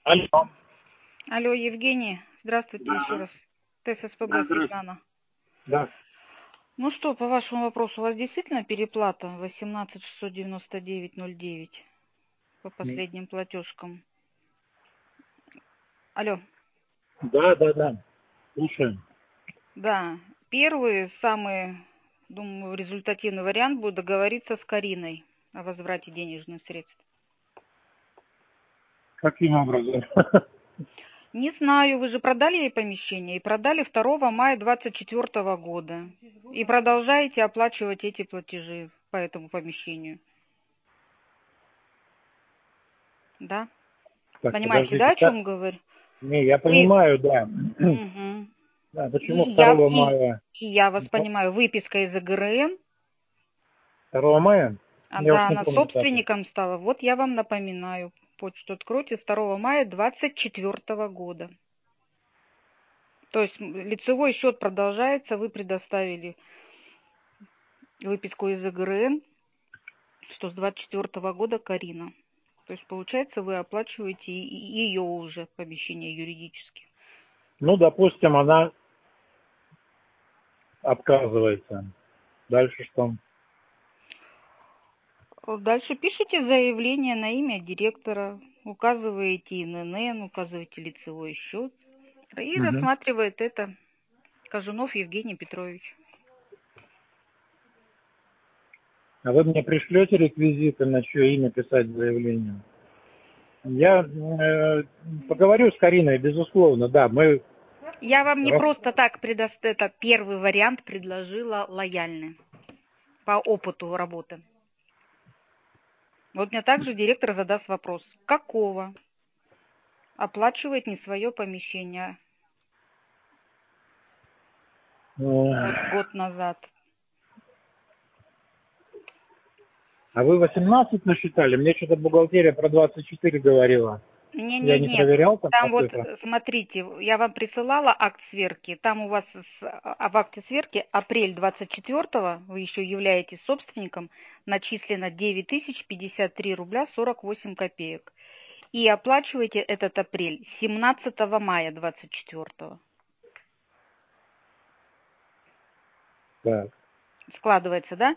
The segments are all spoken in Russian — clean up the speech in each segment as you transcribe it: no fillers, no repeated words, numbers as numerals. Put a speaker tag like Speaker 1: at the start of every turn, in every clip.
Speaker 1: Алло.
Speaker 2: Алло, Евгений, здравствуйте еще
Speaker 1: Да,
Speaker 2: раз. ТССПБ
Speaker 1: здравствуйте.
Speaker 2: Светлана.
Speaker 1: Да.
Speaker 2: Ну что, по вашему вопросу, у вас действительно переплата 18 699,09 по последним платежкам? Алло,
Speaker 1: Да. Слушаем.
Speaker 2: да, первый, самый, думаю, результативный вариант будет договориться с Кариной о возврате денежных средств.
Speaker 1: Каким образом?
Speaker 2: Не знаю, вы же продали ей помещение и продали 2 мая 2024 года. И продолжаете оплачивать эти платежи по этому помещению. Да?
Speaker 1: Так,
Speaker 2: Понимаете, да,
Speaker 1: подождите.
Speaker 2: о чем говорю?
Speaker 1: Не, я
Speaker 2: Вы...
Speaker 1: понимаю, да.
Speaker 2: Мгм.
Speaker 1: Да,
Speaker 2: И
Speaker 1: почему
Speaker 2: я,
Speaker 1: 2
Speaker 2: и,
Speaker 1: мая?
Speaker 2: и я вас понимаю, выписка из ЭГРН,
Speaker 1: 2 мая? Я уж
Speaker 2: да,
Speaker 1: не
Speaker 2: она
Speaker 1: помню дату.
Speaker 2: собственником стала. Вот я вам напоминаю. Почту откройте 2 мая 2024 года. То есть лицевой счет продолжается, вы предоставили выписку из ЭГРН, что с 2024 года Карина. То есть, получается, вы оплачиваете ее уже помещение юридически.
Speaker 1: Ну, допустим, она отказывается. Дальше что?
Speaker 2: Дальше пишите заявление на имя директора, указываете ИНН, указываете лицевой счет и
Speaker 1: Мгм.
Speaker 2: рассматривает это Кожунов Евгений Петрович.
Speaker 1: А вы мне пришлете реквизиты, на чье имя писать заявление? Я поговорю с Кариной, безусловно, да. Мы
Speaker 2: Я вам не
Speaker 1: рас-
Speaker 2: просто так это первый вариант предложила лояльный по опыту работы. Вот мне также директор задаст вопрос, какого оплачивает не свое помещение год назад.
Speaker 1: А вы 18 насчитали? Мне что-то бухгалтерия про 24 говорила. Я не
Speaker 2: Нет.
Speaker 1: проверял там по
Speaker 2: Там вот,
Speaker 1: цифрам.
Speaker 2: смотрите, я вам присылала акт сверки. Там у вас в акте сверки апрель 24-го, вы еще являетесь собственником, начислено 9053 рубля 48 копеек. И оплачиваете этот апрель 17 мая 24-го.
Speaker 1: Так.
Speaker 2: Складывается, да?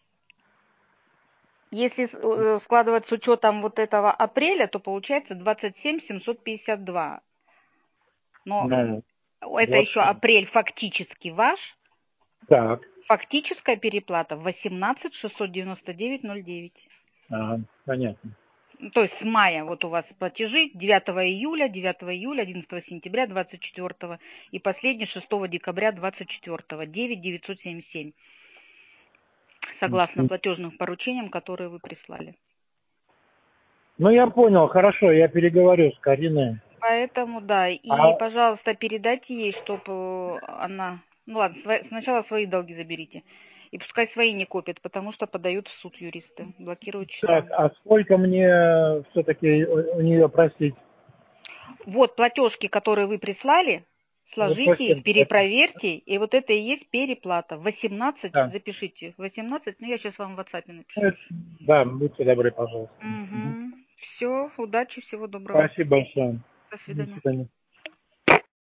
Speaker 2: Если складывать с учетом вот этого апреля, то получается 27 752. Но
Speaker 1: Ну,
Speaker 2: это еще
Speaker 1: 27.
Speaker 2: апрель фактически ваш.
Speaker 1: Так.
Speaker 2: Фактическая переплата 18 699,09.
Speaker 1: Понятно.
Speaker 2: То есть с мая вот у вас платежи 9 июля, 9 июля, 11 сентября 24 и последний 6 декабря 24, 9 977, согласно платежным поручениям, которые вы прислали.
Speaker 1: Ну, я понял, хорошо, я переговорю с Кариной.
Speaker 2: Поэтому, да, и,
Speaker 1: А,
Speaker 2: пожалуйста, передайте ей, чтобы она... Ну ладно, сначала свои долги заберите. И пускай свои не копят, потому что подают в суд юристы, блокируют
Speaker 1: так,
Speaker 2: счета.
Speaker 1: а сколько мне все-таки у нее просить?
Speaker 2: Вот платежки, которые вы прислали,
Speaker 1: Вот
Speaker 2: сложите их,
Speaker 1: 8.
Speaker 2: перепроверьте, и вот это и есть переплата. 18,
Speaker 1: Да.
Speaker 2: запишите, 18, ну я сейчас вам в WhatsApp напишу.
Speaker 1: Да, будьте добры, пожалуйста.
Speaker 2: Угу. Все, удачи, всего доброго.
Speaker 1: Спасибо большое.
Speaker 2: До
Speaker 1: До
Speaker 2: свидания.
Speaker 1: свидания.